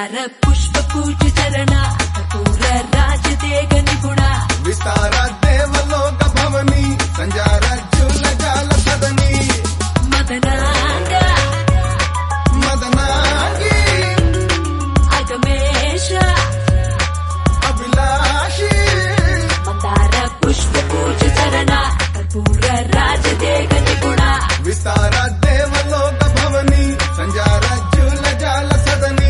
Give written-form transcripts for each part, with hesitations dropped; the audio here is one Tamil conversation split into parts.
ಮಂದಾರ ಪುಷ್ಪ ಪೂಜ ಚರಣ ಕಪೂರ ರಾಜದೇಗ ನಿಪುಣ ವಿಸ್ತಾರ ದೇವಲೋಕ ಭವನಿ ಸಂಜಾರ ಜುಲ ಜಾಲ ಸದನಿ ಮದನಾಂಗ ಮದನಾಗಿ ಅಗಮೇಶ ಅಭಿಲಾಷಿ ಮಂದಾರ ಪುಷ್ಪ ಪೂಜ ಚರಣ ಕಪೂರ ರಾಜದೇಗ ನಿಪುಣ ವಿಸ್ತಾರ ದೇವಲೋಕ ಭವನಿ ಸಂಜಾರ ಜುಲ ಜಾಲ ಸದನಿ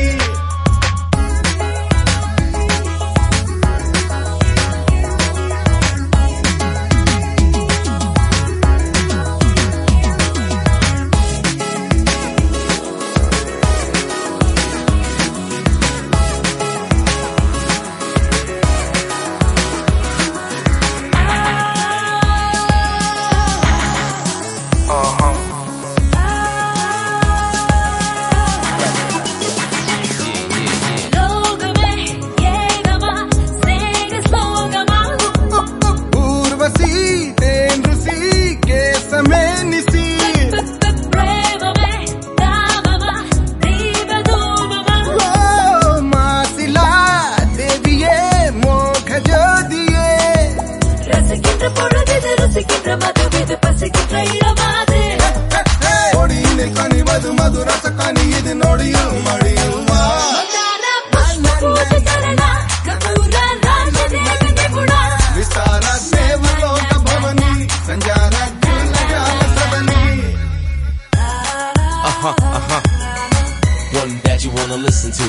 One that you wanna listen to.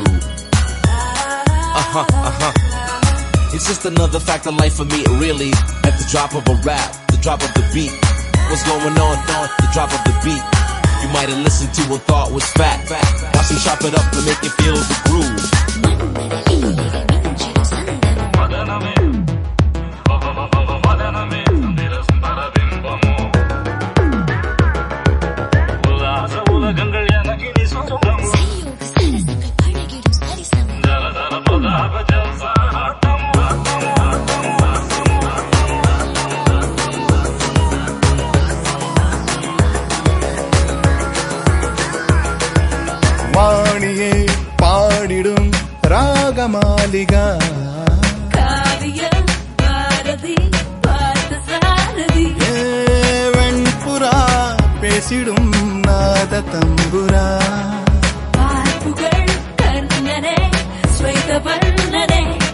It's just another fact of life for me, really. At the drop of a rap, the drop of the beat. What's going on? The drop of the beat. You might have listened to and thought was fact. Watch me chop it up to make it feel the groove. வாணியே பாடிடும் ராகமாலிகா காவியம் பாரதி பார்த்தசாரதி வெண்புறா பேசிடும் நாத தம்புரா பார்ப்புகள் கர்ணனே ஸ்வைத வர்ணனே